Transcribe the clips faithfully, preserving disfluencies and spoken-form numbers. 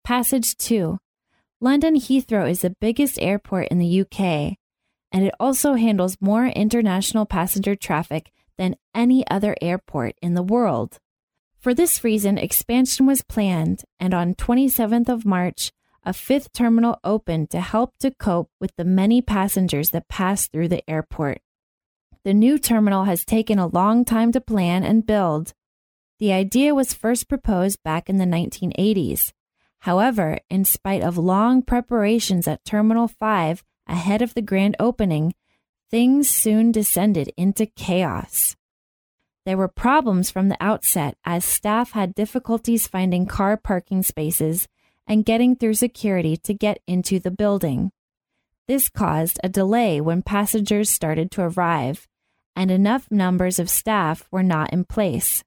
Passage two. London Heathrow is the biggest airport in the U K, and it also handles more international passenger traffic than any other airport in the world. For this reason, expansion was planned, and on twenty-seventh of March, a fifth terminal opened to help to cope with the many passengers that pass through the airport. The new terminal has taken a long time to plan and build. The idea was first proposed back in the nineteen eighties. However, in spite of long preparations at Terminal five ahead of the grand opening, things soon descended into chaos. There were problems from the outset as staff had difficulties finding car parking spaces and getting through security to get into the building. This caused a delay when passengers started to arrive, and enough numbers of staff were not in place.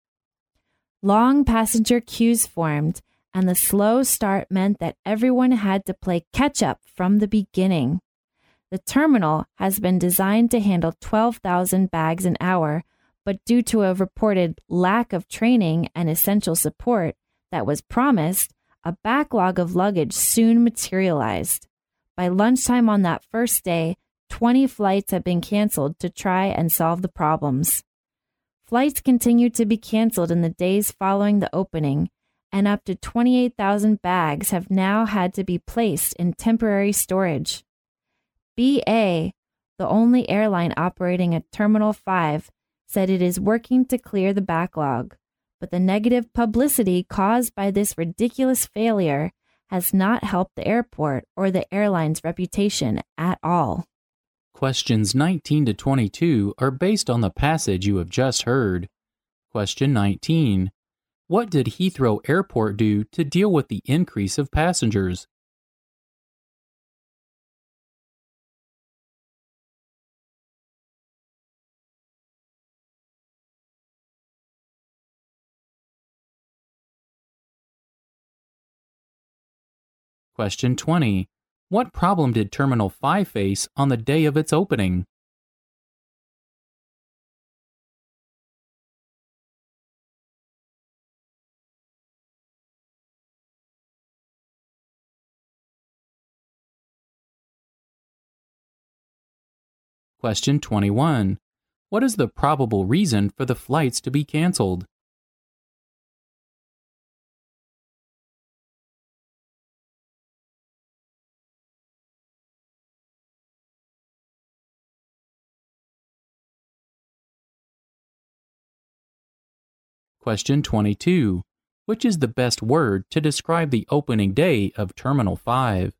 Long passenger queues formed, and the slow start meant that everyone had to play catch-up from the beginning. The terminal has been designed to handle twelve thousand bags an hour, but due to a reported lack of training and essential support that was promised, a backlog of luggage soon materialized. By lunchtime on that first day, twenty flights had been canceled to try and solve the problems. Flights continued to be canceled in the days following the opening, and up to twenty-eight thousand bags have now had to be placed in temporary storage. B A, the only airline operating at Terminal five, said it is working to clear the backlog, but the negative publicity caused by this ridiculous failure has not helped the airport or the airline's reputation at all. Questions nineteen to twenty-two are based on the passage you have just heard. Question nineteen. What did Heathrow Airport do to deal with the increase of passengers? Question twenty. What problem did Terminal five face on the day of its opening? Question twenty-one. What is the probable reason for the flights to be canceled? Question twenty-two. Which is the best word to describe the opening day of Terminal five?